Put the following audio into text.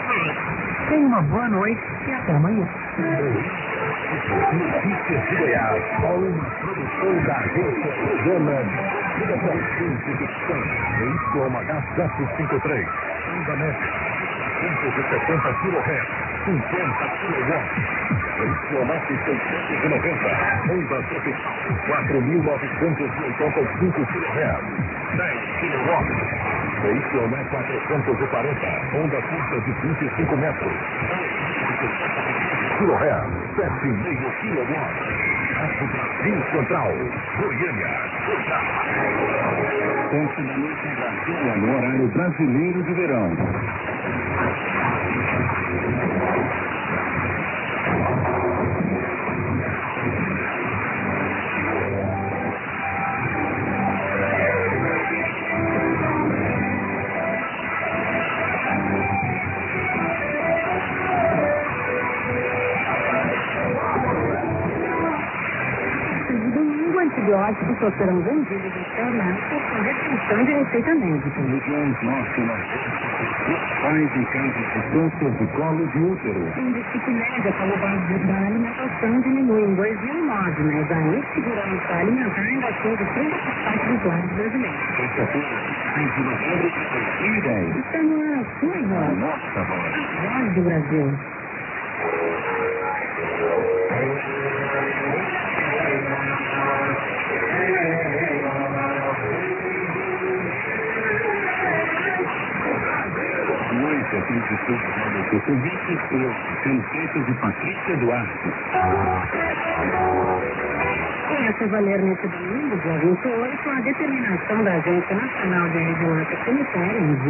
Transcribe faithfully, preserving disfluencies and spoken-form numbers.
Tenha uma boa noite e até amanhã. Notícias de Goiás, uma produção da agência Rosana, ligação Cientificação, Y H sete cinco três, Onda média, duzentos e setenta quilohertz, cinquenta quilowatts, Y F seiscentos e noventa, Onda tropical, quatro mil novecentos e oitenta e cinco quilohertz, dez quilowatts, Y F quatrocentos e quarenta, onda curta de vinte e cinco metros, quilohertz, sete vírgula cinco quilowatts. Aço Brasil Central, Goiânia, Goiás. Ponte da noite em Brasília, no horário brasileiro de verão. Antibióticos só serão vendidos em farmácias com restrição de receita médica. Regiões norte e nordeste, pais em casos de câncer de colo de útero. O índice média como base da alimentação diminui em dois mil e nove, mas a insegurança alimentar ainda atinge trinta por cento dos lares brasileiros. seis de novembro de dois mil e dez. Está no ar a sua voz. Nossa voz. A voz do Brasil. O convite foi pelo feito de Patrícia Duarte. Começa a valer nesse domingo, dia vinte e oito, a determinação da Agência Nacional de Vigilância Sanitária